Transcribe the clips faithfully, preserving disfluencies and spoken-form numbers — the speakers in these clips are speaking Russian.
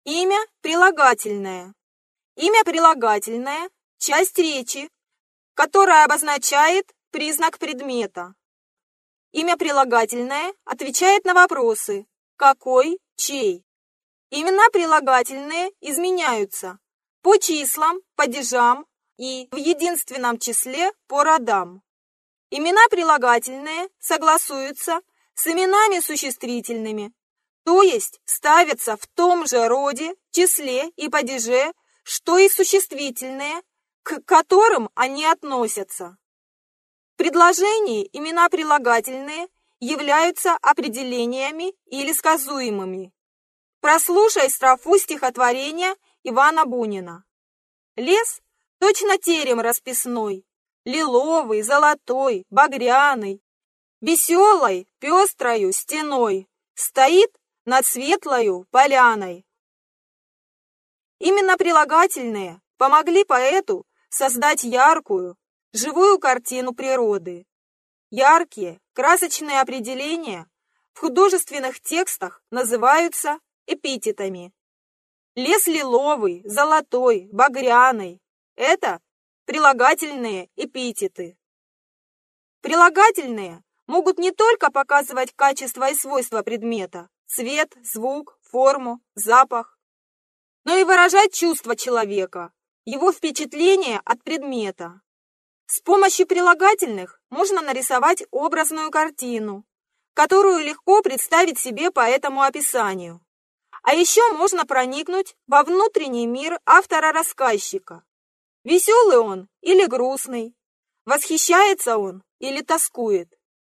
Имя прилагательное. Имя прилагательное – часть речи, которая обозначает признак предмета. Имя прилагательное отвечает на вопросы «какой?», «чей?». Имена прилагательные изменяются по числам, падежам и в единственном числе по родам. Имена прилагательные согласуются с именами существительными, то есть ставятся в том же роде, числе и падеже, что и существительные, к которым они относятся. В предложении имена прилагательные являются определениями или сказуемыми. Прослушай строфу стихотворения Ивана Бунина. Лес точно терем расписной, лиловый, золотой, багряный, веселой, пестрою стеной стоит над светлою поляной. Именно прилагательные помогли поэту создать яркую, живую картину природы. Яркие, красочные определения в художественных текстах называются эпитетами. Лес лиловый, золотой, багряный – это прилагательные эпитеты. Прилагательные могут не только показывать качества и свойства предмета – цвет, звук, форму, запах, но и выражать чувства человека, его впечатления от предмета. С помощью прилагательных можно нарисовать образную картину, которую легко представить себе по этому описанию. А еще можно проникнуть во внутренний мир автора-рассказчика. Веселый он или грустный, восхищается он или тоскует.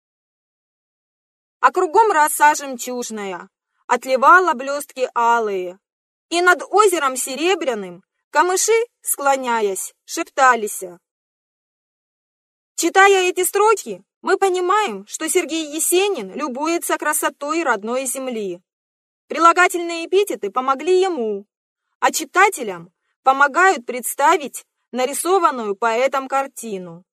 А кругом роса жемчужная, отливала блестки алые, и над озером серебряным камыши, склоняясь, шептались. Читая эти строки, мы понимаем, что Сергей Есенин любуется красотой родной земли. Прилагательные эпитеты помогли ему, а читателям помогают представить нарисованную поэтом картину.